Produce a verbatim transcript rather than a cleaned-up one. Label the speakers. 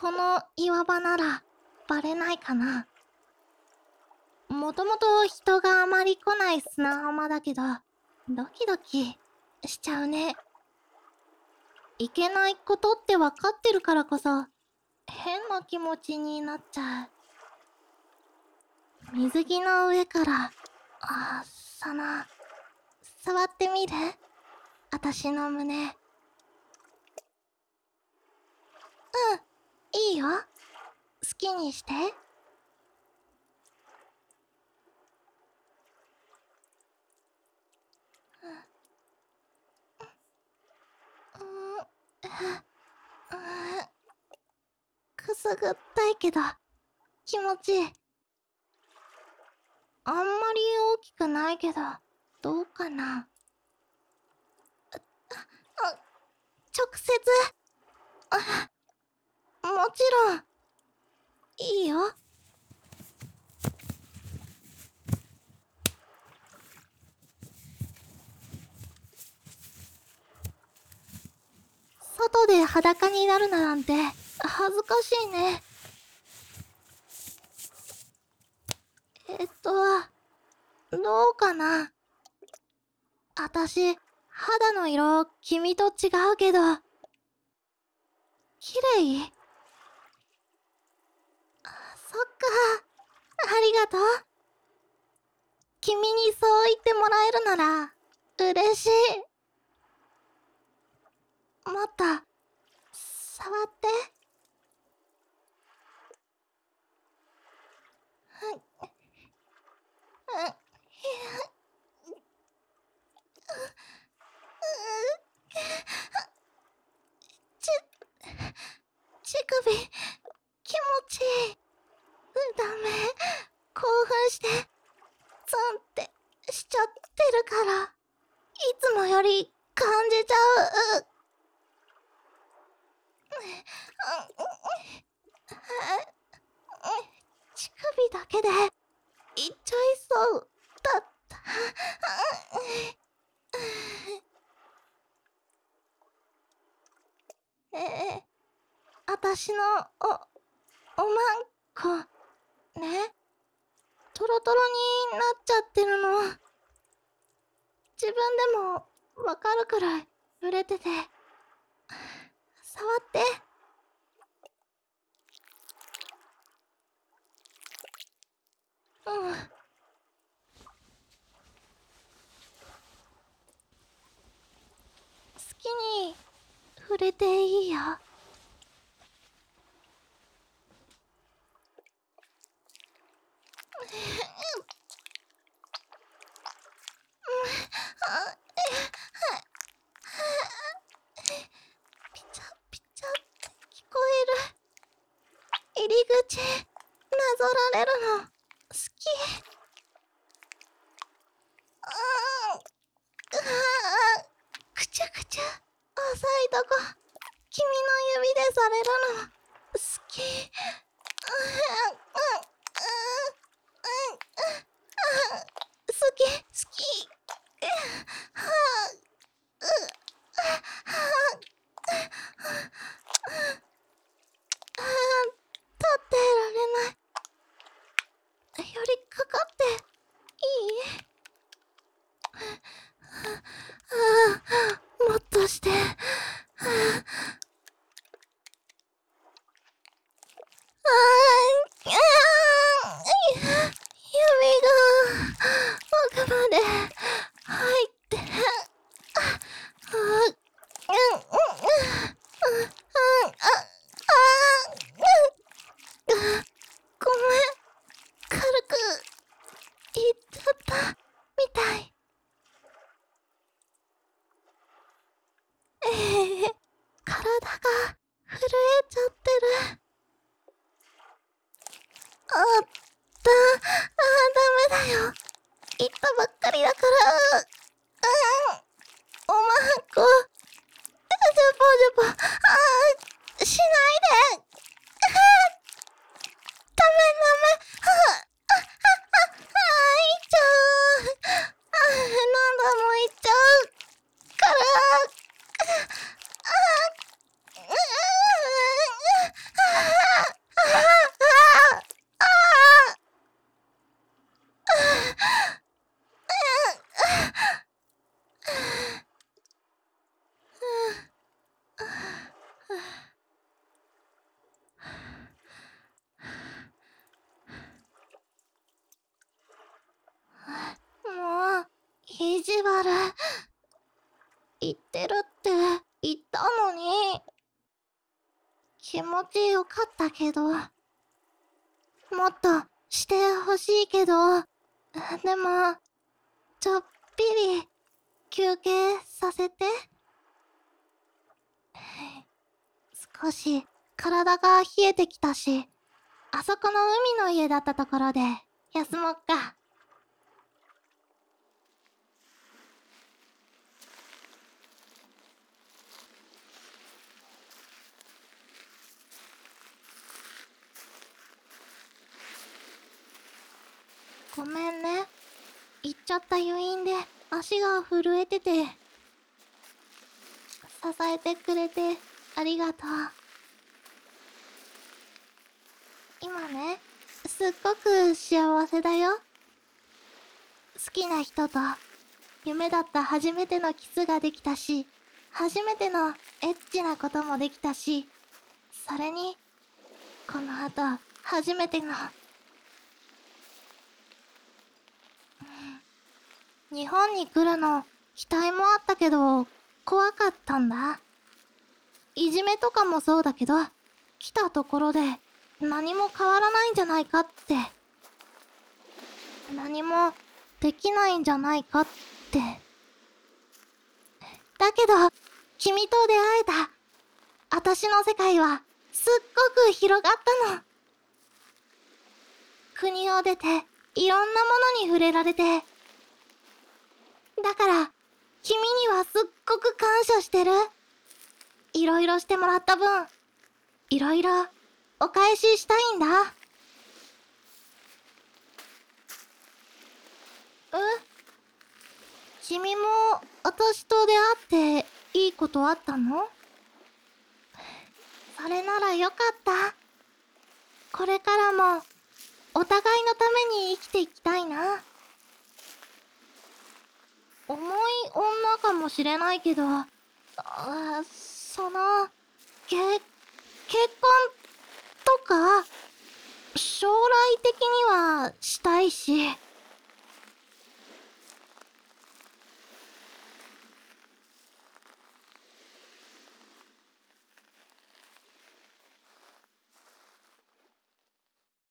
Speaker 1: この岩場ならバレないかな。もともと人があまり来ない砂浜だけど、ドキドキしちゃうね。いけないことってわかってるからこそ、変な気持ちになっちゃう。水着の上から、あ、その、触ってみる？あたしの胸。うん、いいよ。好きにして。うん、うん、くすぐったいけど、気持ちいい。あんまり大きくないけど、どうかな。あ、直接。あ、もちろん、いいよ。外で裸になるなんて、恥ずかしいね。えっと、どうかな。あたし、肌の色、君と違うけど、綺麗？そっか。ありがとう。君にそう言ってもらえるなら、嬉しい。もっと、触って。うん、うん、ち、乳首、気持ちいい。ダメ。興奮して、ツンってしちゃってるから、いつもより感じちゃう。乳首だけで、いっちゃいそうだった。ええ、あたしの、お、おまんこ、ね。トロトロになっちゃってるの。自分でもわかるくらい濡れてて。触って。うん。好きに触れていいよ。ピチャピチャって聞こえる。入り口、なぞられるの、好き。うん。あ、くちゃくちゃ、浅いとこ、君の指でされるの、好き。うん、うん、うん、うん、好き、好き。はあ、う、はあ、あ、立ってられない。寄りかかっていい？ああ、もっとして。ああ、あ、指が奥まで入って。あ、あ、うん、うん、うん、うん、あ、あ、うん、ごめん。軽く言っちゃったみたい。ええ、体が震えちゃってる。あった、あ、ダメだよ。言ったばっかりだから。うん、おまんこ。ジャポジャポ。あ、しないで。ダメダメ。あ、あ、あ、あ、あ、いっちゃう。あ、何度もいっちゃうから。あ、あ、 意地悪言ってるって言ったのに。気持ちよかったけど、もっとしてほしいけど、でもちょっぴり休憩させて。少し体が冷えてきたし、あそこの海の家だったところで休もっか。ごめんね。行っちゃった余韻で足が震えてて。支えてくれてありがとう。今ね、すっごく幸せだよ。好きな人と夢だった初めてのキスができたし、初めてのエッチなこともできたし、それにこの後初めての、日本に来るの期待もあったけど怖かったんだ。いじめとかもそうだけど、来たところで何も変わらないんじゃないかって、何もできないんじゃないかって。だけど君と出会えた。私の世界はすっごく広がったの。国を出ていろんなものに触れられて。だから君にはすっごく感謝してる。いろいろしてもらった分、いろいろお返ししたいんだ。え？君も私と出会っていいことあったの？それならよかった。これからもお互いのために生きていきたいな。重い女かもしれないけど、あ、その、け、結婚とか、将来的にはしたいし。